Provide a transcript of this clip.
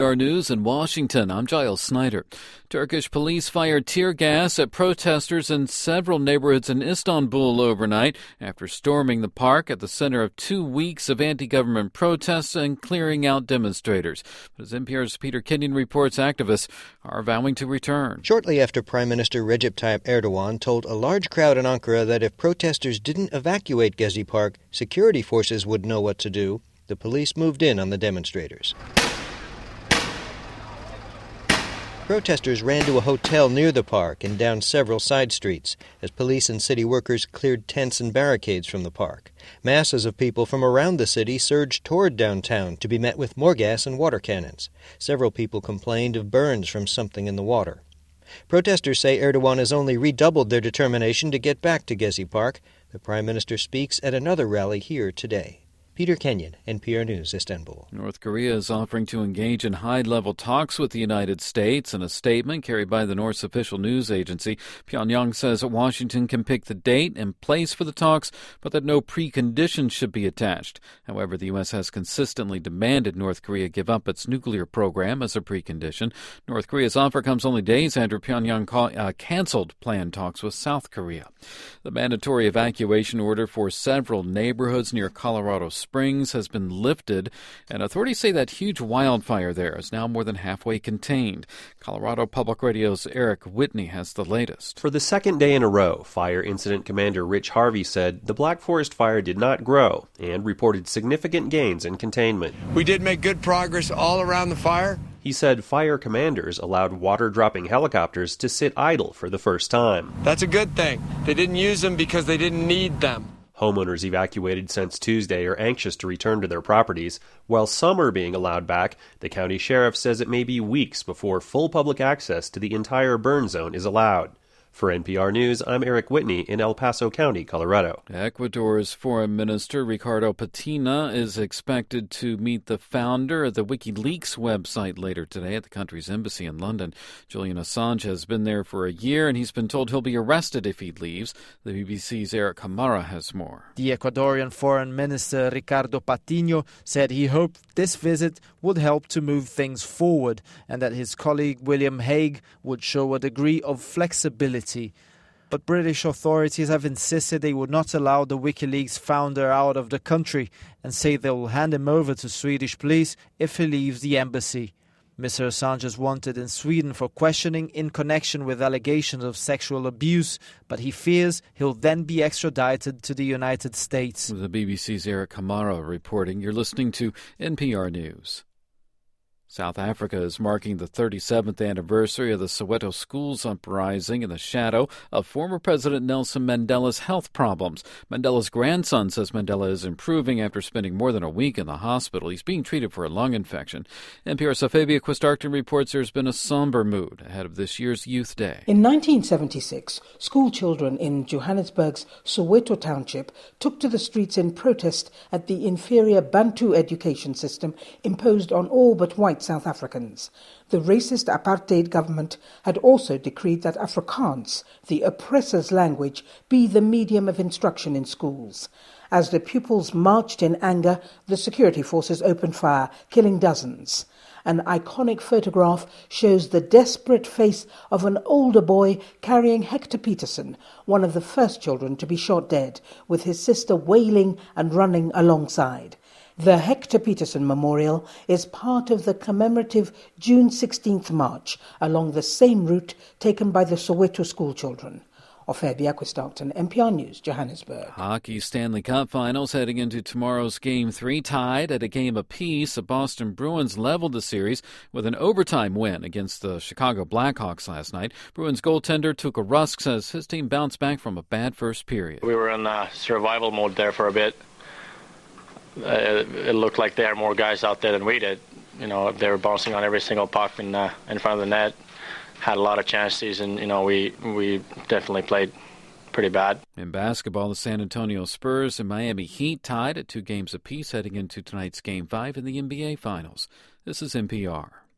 Our news in Washington, I'm Giles Snyder. Turkish police fired tear gas at protesters in several neighborhoods in Istanbul overnight after storming the park at the center of 2 weeks of anti-government protests and clearing out demonstrators. But as NPR's Peter Kenyon reports, activists are vowing to return. Shortly after Prime Minister Recep Tayyip Erdogan told a large crowd in Ankara that if protesters didn't evacuate Gezi Park, security forces would know what to do, the police moved in on the demonstrators. Protesters ran to a hotel near the park and down several side streets as police and city workers cleared tents and barricades from the park. Masses of people from around the city surged toward downtown to be met with more gas and water cannons. Several people complained of burns from something in the water. Protesters say Erdogan has only redoubled their determination to get back to Gezi Park. The Prime Minister speaks at another rally here today. Peter Kenyon, NPR News, Istanbul. North Korea is offering to engage in high-level talks with the United States. In a statement carried by the North's official news agency, Pyongyang says Washington can pick the date and place for the talks, but that no preconditions should be attached. However, the U.S. has consistently demanded North Korea give up its nuclear program as a precondition. North Korea's offer comes only days after Pyongyang canceled planned talks with South Korea. The mandatory evacuation order for several neighborhoods near Colorado Springs has been lifted, and authorities say that huge wildfire there is now more than halfway contained. Colorado Public Radio's Eric Whitney has the latest. For the second day in a row, Fire Incident Commander Rich Harvey said the Black Forest fire did not grow and reported significant gains in containment. We did make good progress all around the fire. He said fire commanders allowed water-dropping helicopters to sit idle for the first time. That's a good thing. They didn't use them because they didn't need them. Homeowners evacuated since Tuesday are anxious to return to their properties. While some are being allowed back, the county sheriff says it may be weeks before full public access to the entire burn zone is allowed. For NPR News, I'm Eric Whitney in El Paso County, Colorado. Ecuador's Foreign Minister Ricardo Patina is expected to meet the founder of the WikiLeaks website later today at the country's embassy in London. Julian Assange has been there for a year, and he's been told he'll be arrested if he leaves. The BBC's Eric Kamara has more. The Ecuadorian Foreign Minister Ricardo Patiño said he hoped this visit would help to move things forward and that his colleague William Hague would show a degree of flexibility. But British authorities have insisted they would not allow the WikiLeaks founder out of the country and say they will hand him over to Swedish police if he leaves the embassy. Mr. Assange is wanted in Sweden for questioning in connection with allegations of sexual abuse, but he fears he'll then be extradited to the United States. The BBC's Eric Kamara reporting. You're listening to NPR News. South Africa is marking the 37th anniversary of the Soweto schools uprising in the shadow of former President Nelson Mandela's health problems. Mandela's grandson says Mandela is improving after spending more than a week in the hospital. He's being treated for a lung infection. NPR's Safavia Quistarton reports there's been a somber mood ahead of this year's Youth Day. In 1976, school children in Johannesburg's Soweto township took to the streets in protest at the inferior Bantu education system imposed on all but white South Africans. The racist apartheid government had also decreed that Afrikaans, the oppressor's language, be the medium of instruction in schools. As the pupils marched in anger, the security forces opened fire, killing dozens. An iconic photograph shows the desperate face of an older boy carrying Hector Peterson, one of the first children to be shot dead, with his sister wailing and running alongside. The Hector Peterson Memorial is part of the commemorative June 16th march along the same route taken by the Soweto school children. Ophelia Quistarton, NPR News, Johannesburg. Hockey Stanley Cup Finals heading into tomorrow's Game 3. Tied at a game apiece, the Boston Bruins leveled the series with an overtime win against the Chicago Blackhawks last night. Bruins goaltender Tuukka Rask says his team bounced back from a bad first period. We were in survival mode there for a bit. It looked like they had more guys out there than we did. You know, they were bouncing on every single puck in front of the net. Had a lot of chances, and we definitely played pretty bad. In basketball, the San Antonio Spurs and Miami Heat tied at 2 games apiece heading into tonight's Game 5 in the NBA Finals. This is NPR.